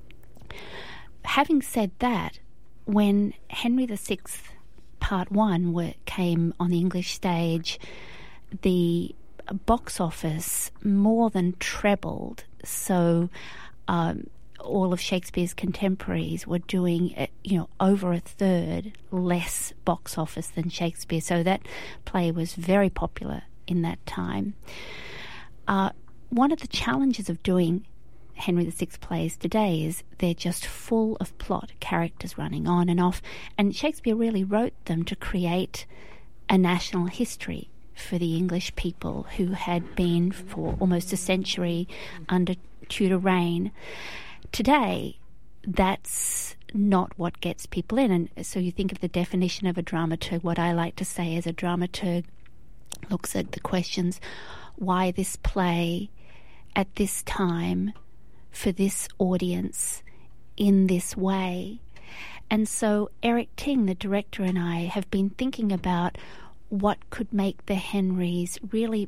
Having said that, when Henry VI Part 1 came on the English stage, the box office more than trebled. So all of Shakespeare's contemporaries were doing, over a third less box office than Shakespeare. So that play was very popular in that time. One of the challenges of doing Henry VI plays today is they're just full of plot, characters running on and off, and Shakespeare really wrote them to create a national history for the English people who had been for almost a century under Tudor reign. Today, that's not what gets people in, and so you think of the definition of a dramaturg. What I like to say is a dramaturg looks at the questions, why this play at this time for this audience in this way. And so Eric Ting, the director, and I have been thinking about what could make the Henrys really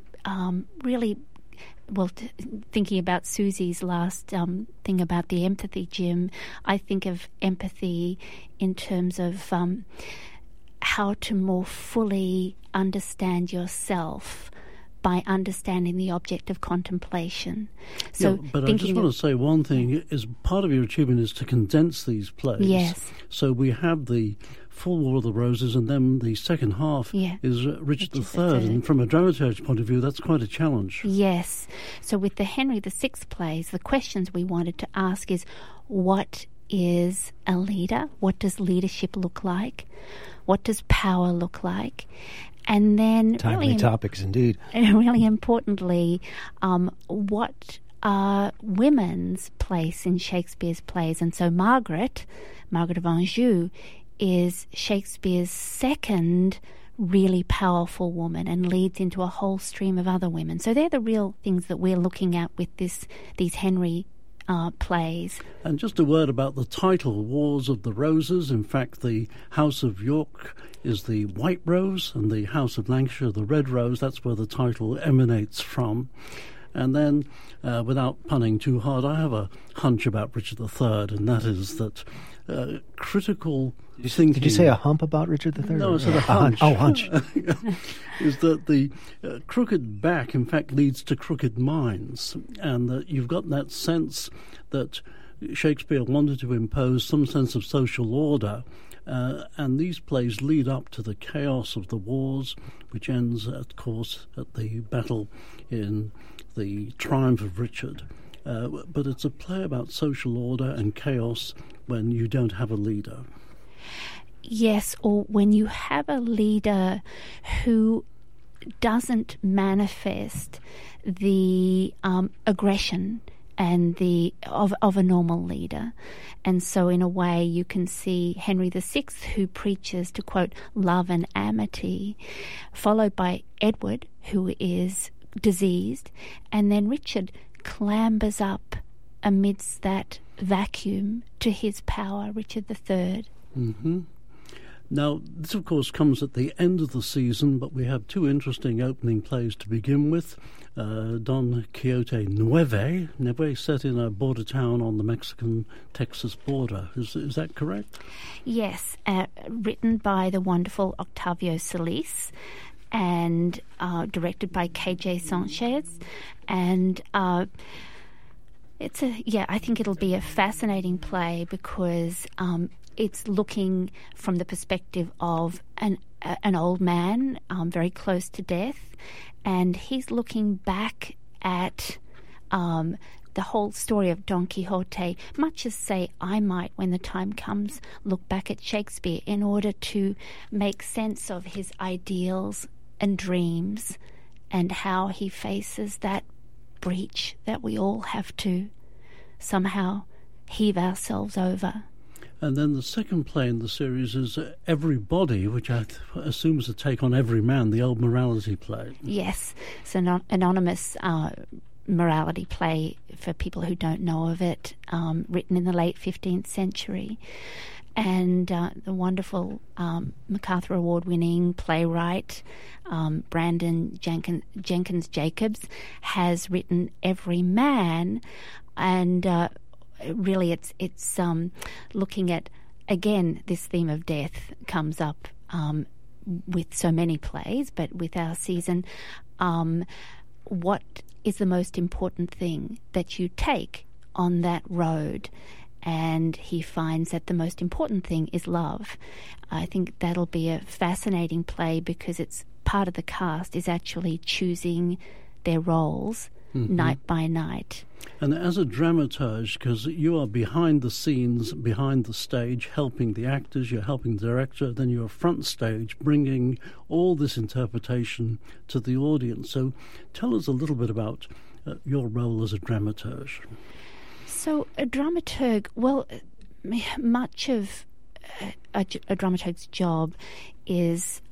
thinking about Susie's last thing about the empathy gym. I think of empathy in terms of how to more fully understand yourself by understanding the object of contemplation. So, but I just want to say one thing: is part of your achievement is to condense these plays. Yes. So we have the full War of the Roses, and then the second half is Richard III. And from a dramaturge point of view, that's quite a challenge. Yes. So with the Henry VI plays, the questions we wanted to ask is, what is a leader? What does leadership look like? What does power look like? And then timely topics indeed. Really importantly, what are women's place in Shakespeare's plays? And so Margaret of Anjou, is Shakespeare's second really powerful woman and leads into a whole stream of other women. So they're the real things that we're looking at with these Henry plays. And just a word about the title, Wars of the Roses. In fact, the House of York is the white rose and the House of Lancashire the red rose. That's where the title emanates from. And then, without punning too hard, I have a hunch about Richard III, and that is that critical thinking... Did you say a hump about Richard III? No, I said a hunch. Oh, hunch. Is that the crooked back, in fact, leads to crooked minds, and that you've got that sense that Shakespeare wanted to impose some sense of social order, and these plays lead up to the chaos of the wars, which ends, of course, at the battle in the triumph of Richard. But it's a play about social order and chaos when you don't have a leader. Yes, or when you have a leader who doesn't manifest the aggression and of a normal leader. And so in a way you can see Henry VI, who preaches, to quote, love and amity, followed by Edward, who is diseased, and then Richard clambers up amidst that vacuum to his power, Richard III. Mm-hmm. Now, this, of course, comes at the end of the season, but we have two interesting opening plays to begin with. Don Quixote Nueve, set in a border town on the Mexican-Texas border. Is that correct? Yes, written by the wonderful Octavio Solis and directed by K.J. Sanchez. And I think it'll be a fascinating play because it's looking from the perspective of an old man very close to death, and he's looking back at the whole story of Don Quixote, much as, say, I might, when the time comes, look back at Shakespeare in order to make sense of his ideals and dreams and how he faces that breach that we all have to somehow heave ourselves over. And then the second play in the series is Everybody, which I assume is a take on Every Man, the old morality play. Yes, it's an anonymous morality play for people who don't know of it, written in the late 15th century. And the wonderful MacArthur Award-winning playwright Brandon Jenkins Jacobs has written Every Man, and really it's looking at, again, this theme of death comes up with so many plays, but with our season, what is the most important thing that you take on that road? And he finds that the most important thing is love. I think that'll be a fascinating play because it's part of the cast is actually choosing their roles night by night. And as a dramaturge, because you are behind the scenes, behind the stage, helping the actors, you're helping the director, then you're front stage, bringing all this interpretation to the audience. So tell us a little bit about your role as a dramaturge. So a dramaturg, well, much of a dramaturg's job is,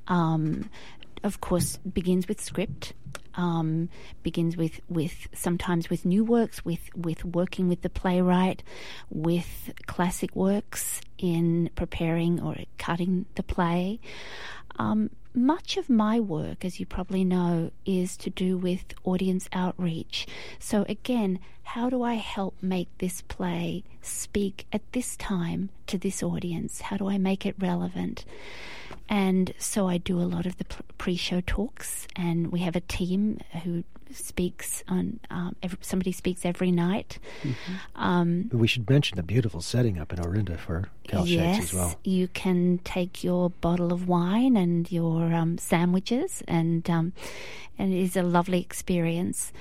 of course, begins with script, begins with sometimes with new works, with working with the playwright, with classic works in preparing or cutting the play. much of my work, as you probably know, is to do with audience outreach. So again, how do I help make this play speak at this time to this audience? How do I make it relevant? And so I do a lot of the pre-show talks, and we have a team who speaks on, somebody speaks every night. Mm-hmm. We should mention the beautiful setting up in Orinda for Cal Shakes as well. Yes, you can take your bottle of wine and your sandwiches, and it is a lovely experience.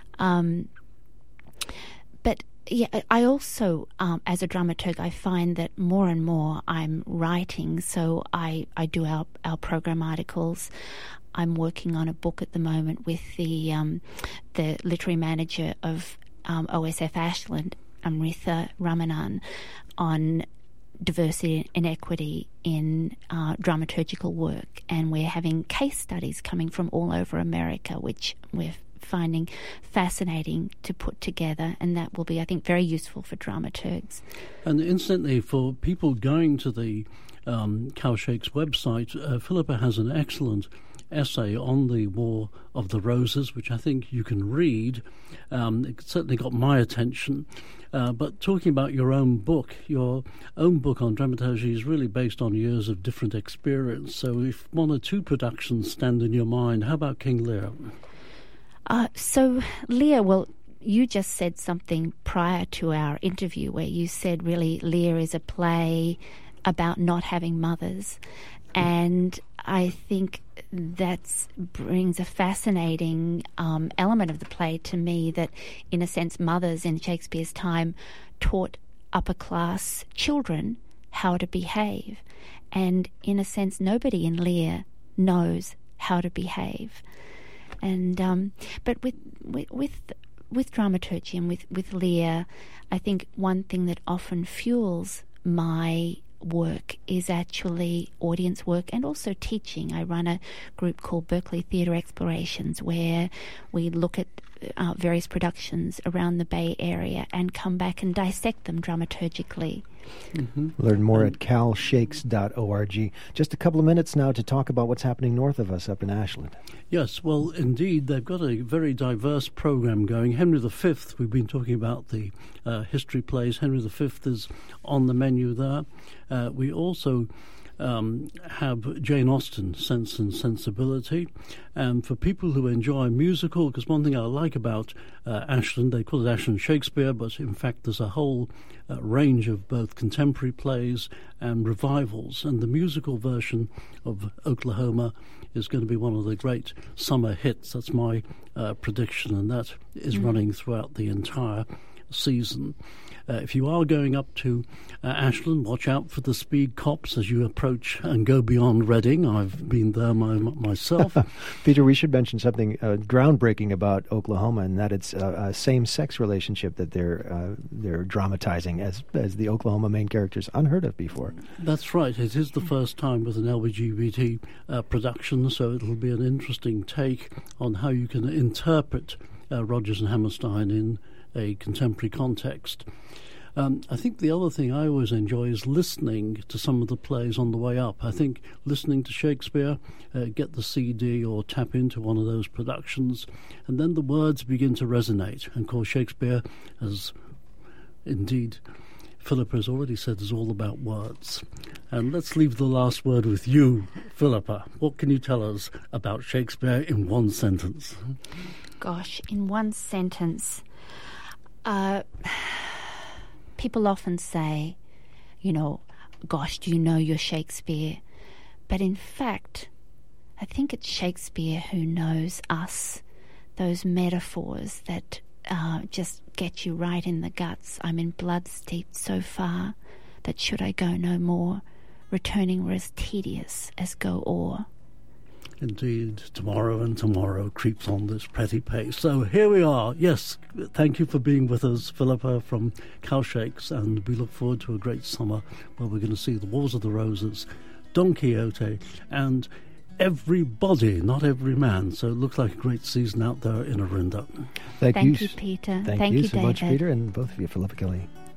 But yeah, I also, as a dramaturg, I find that more and more I'm writing, so I do our program articles. I'm working on a book at the moment with the literary manager of OSF Ashland, Amritha Ramanan, on diversity and equity in dramaturgical work, and we're having case studies coming from all over America, which we're finding fascinating to put together, and that will be, I think, very useful for dramaturgs. And incidentally, for people going to the Cal Shakes website, Philippa has an excellent essay on the War of the Roses, which I think you can read. It certainly got my attention. But talking about your own book on dramaturgy is really based on years of different experience. So if one or two productions stand in your mind, how about King Lear? So Lear, well, you just said something prior to our interview where you said really Lear is a play about not having mothers. And I think that brings a fascinating element of the play to me, that in a sense mothers in Shakespeare's time taught upper-class children how to behave. And in a sense nobody in Lear knows how to behave. And but with dramaturgy and with Lear, I think one thing that often fuels my work is actually audience work and also teaching. I run a group called Berkeley Theatre Explorations, where we look at various productions around the Bay Area and come back and dissect them dramaturgically. Mm-hmm. Learn more at calshakes.org. Just a couple of minutes now to talk about what's happening north of us up in Ashland. Yes, well, indeed, they've got a very diverse program going. Henry V, we've been talking about the history plays. Henry V is on the menu there. We also have Jane Austen, Sense and Sensibility. And for people who enjoy musical, because one thing I like about Ashland, they call it Ashland Shakespeare, but in fact there's a whole range of both contemporary plays and revivals. And the musical version of Oklahoma is going to be one of the great summer hits. That's my prediction, and that is running throughout the entire season. If you are going up to Ashland, watch out for the speed cops as you approach and go beyond Reading. I've been there myself. Peter, we should mention something groundbreaking about Oklahoma, and that it's a same-sex relationship that they're dramatizing as the Oklahoma main characters, unheard of before. That's right. It is the first time with an LGBT production, so it'll be an interesting take on how you can interpret Rodgers and Hammerstein in a contemporary context. I think the other thing I always enjoy is listening to some of the plays on the way up. I think listening to Shakespeare, get the CD or tap into one of those productions, and then the words begin to resonate. And of course, Shakespeare, as indeed Philippa has already said, is all about words. And let's leave the last word with you, Philippa. What can you tell us about Shakespeare in one sentence? Gosh, in one sentence. People often say, gosh, do you know your Shakespeare? But in fact, I think it's Shakespeare who knows us, those metaphors that just get you right in the guts. I'm in blood steeped so far that should I go no more, returning were as tedious as go o'er. Indeed, tomorrow and tomorrow creeps on this pretty pace. So here we are. Yes, thank you for being with us, Philippa from Cal Shakes, and we look forward to a great summer where we're going to see the Wars of the Roses, Don Quixote, and everybody, not every man. So it looks like a great season out there in Orinda. Thank you, Peter. Thank you so David. much, Peter, and both of you, Philippa Kelly.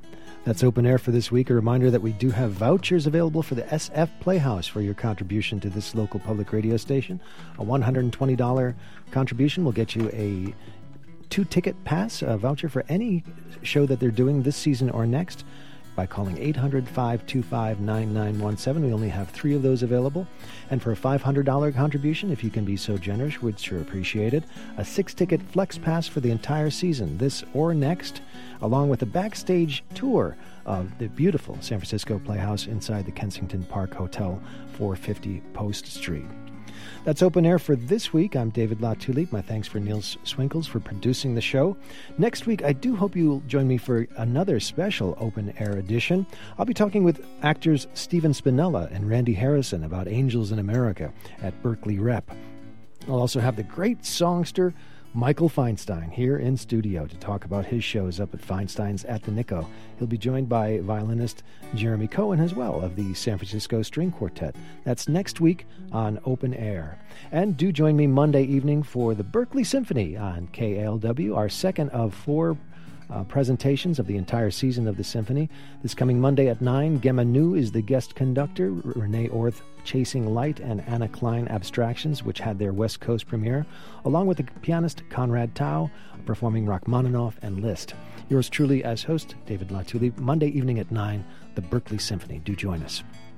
That's Open Air for this week. A reminder that we do have vouchers available for the SF Playhouse for your contribution to this local public radio station. A $120 contribution will get you a 2-ticket pass, a voucher for any show that they're doing this season or next, by calling 800-525-9917. We only have 3 of those available. And for a $500 contribution, if you can be so generous, we'd sure appreciate it, a 6-ticket flex pass for the entire season, this or next, along with a backstage tour of the beautiful San Francisco Playhouse inside the Kensington Park Hotel, 450 Post Street. That's Open Air for this week. I'm David LaTulippe. My thanks for Neil Swinkles for producing the show. Next week, I do hope you'll join me for another special Open Air edition. I'll be talking with actors Stephen Spinella and Randy Harrison about Angels in America at Berkeley Rep. I'll also have the great songster Michael Feinstein here in studio to talk about his shows up at Feinstein's at the Nico. He'll be joined by violinist Jeremy Cohen as well of the San Francisco String Quartet. That's next week on Open Air. And do join me Monday evening for the Berkeley Symphony on KALW, our second of 4 presentations of the entire season of the symphony. This coming Monday at 9, Gemma New is the guest conductor, Renee Orth Chasing Light, and Anna Klein Abstractions, which had their West Coast premiere, along with the pianist Conrad Tao performing Rachmaninoff and Liszt. Yours truly as host, David LaTulippe, Monday evening at 9, the Berkeley Symphony. Do join us.